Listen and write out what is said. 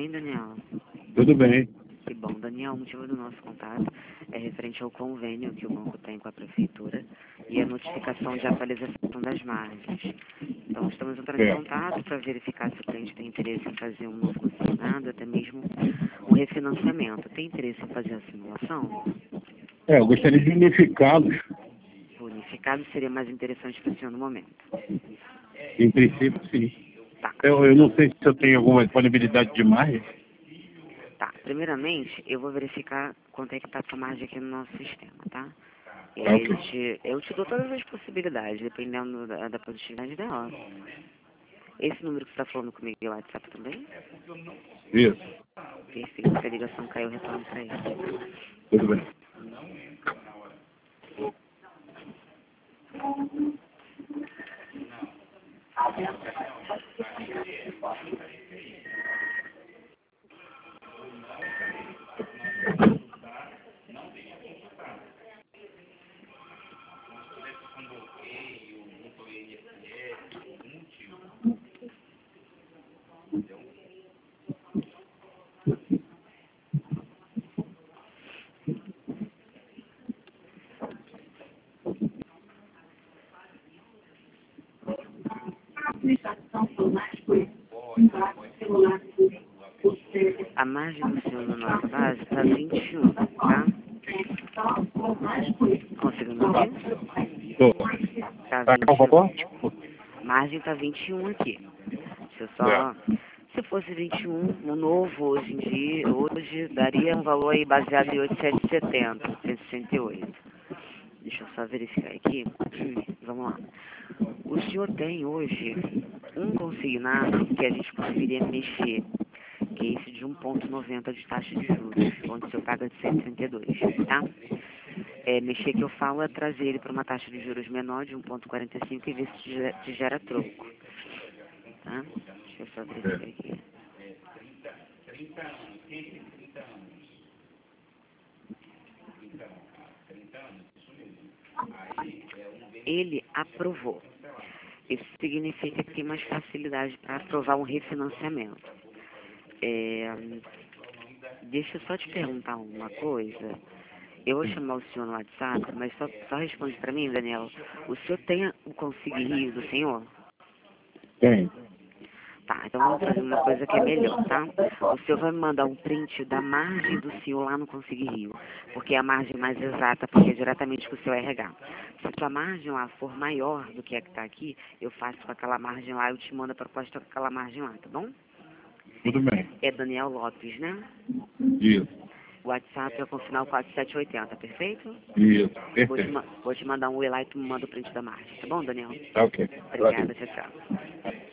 bem, Daniel? Tudo bem. Que bom, Daniel. O motivo do nosso contato é referente ao convênio que o banco tem com a prefeitura e a notificação de atualização das margens. Então, estamos entrando em contato para verificar se o cliente tem interesse em fazer um novo consignado, até mesmo um refinanciamento. Tem interesse em fazer a simulação? Eu gostaria de unificá-los. O unificado seria mais interessante para o senhor no momento. Em princípio, sim. Tá. Eu não sei se eu tenho alguma disponibilidade de margem. Tá. Primeiramente, eu vou verificar quanto é que está a sua margem aqui no nosso sistema, tá? E Tá, aí ok. eu te dou todas as possibilidades, dependendo da positividade dela. Esse número que você está falando comigo é o WhatsApp também? Isso. Perfeito. Se a ligação caiu, retorno para ele. Tudo bem. A margem do senhor na nossa base está 21, tá? Conseguiu me ouvir? Tô. Tá Tá, por favor? 21. Margem está 21 aqui. Deixa eu só... É. Se fosse 21, o novo hoje em dia, hoje daria um valor aí baseado em 8,770, 168. Deixa eu só verificar aqui. Vamos lá. O senhor tem hoje um consignado que a gente conseguiria mexer, que é esse de 1,90 de taxa de juros, onde o senhor paga de 132, tá? Mexer que eu falo é trazer ele para uma taxa de juros menor de 1,45 e ver se te gera troco, tá? Deixa eu só verificar aqui. Ele aprovou. Isso significa que tem mais facilidade para aprovar um refinanciamento. Deixa eu só te perguntar uma coisa. Eu vou chamar o senhor no WhatsApp, mas só responde para mim, Daniel. O senhor tem o Consigue Rio do senhor? Tem. Tá, então vamos fazer uma coisa que é melhor, tá? O senhor vai me mandar um print da margem do senhor lá no Consigue Rio, porque é a margem mais exata, porque é diretamente com o seu RH. Se a sua margem lá for maior do que a que está aqui, eu faço com aquela margem lá, eu te mando a proposta com aquela margem lá, tá bom? Tudo bem. É Daniel Lopes, né? Isso. O WhatsApp é com o final 4780, perfeito? Isso. Vou te, Perfeito. vou te mandar um oi lá e tu me manda o print da margem, tá bom, Daniel? Tá, ok. Obrigada, tchau, tchau.